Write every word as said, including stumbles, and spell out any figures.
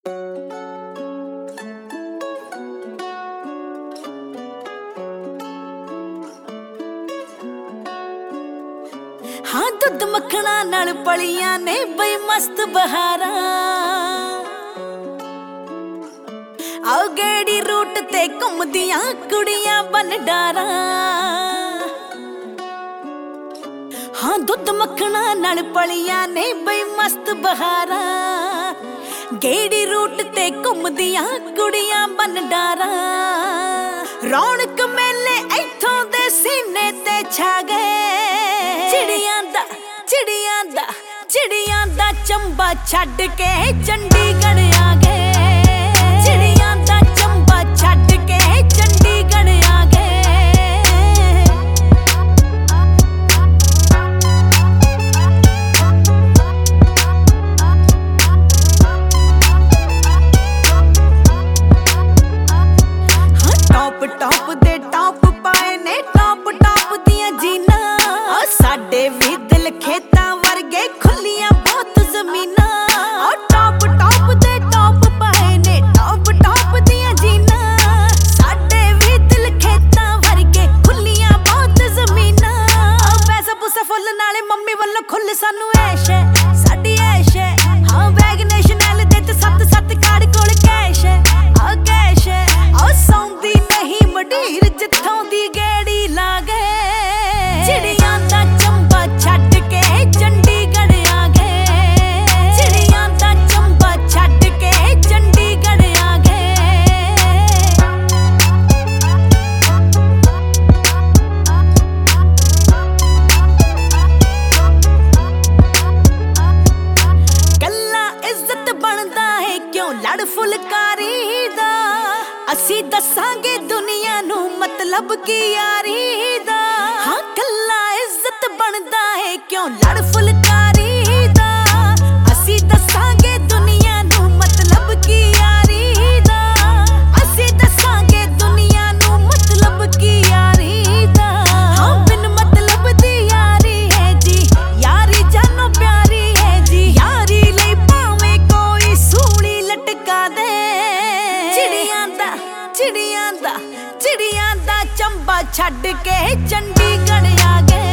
हाँ दुध मखना नाल पलियां ने बई मस्त बहारा आओ गेड़ी रूट ते घुमदियां कुड़ियां बन डारा। हाँ दुध मखना नाल पलियां ने बई मस्त बहारा गेड़ी रूट ते घुमदियां कुड़ियां बन डारा। रौनक मेले इथों दे सीने ते छा गए चिड़ियां दा चिड़ियां दा चिड़ियां दा चंबा छड्ड के चंडीगढ़ आ गए। चिड़ियां दा चंबा छड्ड के चंडीगढ़ आ गए। हाँ टॉप टॉप दे टॉप पाए ने टॉप टॉप दियां जीना साडे भी दिल खेतां वर्गे खुलियां बहुत जमीना। टॉप टॉप दे टॉप पाए ने टॉप टॉप दियां जीना साडे भी दिल खेतां वर्गे खुलियां बहुत जमीना। पैसा पूसा फुल नाले मम्मी वल्लों खुल सानू ऐश है साडी ऐश है। हाँ वैग नेशनल दे ते सत्त सत्त कार कोल कैश है आ कैश है आ सौंदी नहीं मडीर जिथों दी गेड़ी ला गए। चिड़ियां दा चंबा छड्ड के चंडीगढ़ आ गए। चिड़ियां दा चंबा छड्ड के चंडीगढ़ आ गए। गल्ला इज्जत बनदा है क्यों लड़ फुलकारी दा असी दसांगे दुनिया नू मतलब की यारी दा। हाँ गल्ला इज्जत बनदा है क्यों लड़ फुलकारी दा असी दसांगे दुनिया नू मतलब की यारी दा। असी दसांगे दुनिया नू मतलब की यारी दा। हाँ बिन मतलब दी यारी है जी यारी जानो प्यारी है जी यारी लई भावें कोई सूली लटका दे। चिड़ियां दा चिड़ियां दा चिड़ियां दा चंबा छड्ड के चंडीगढ़ आ गए।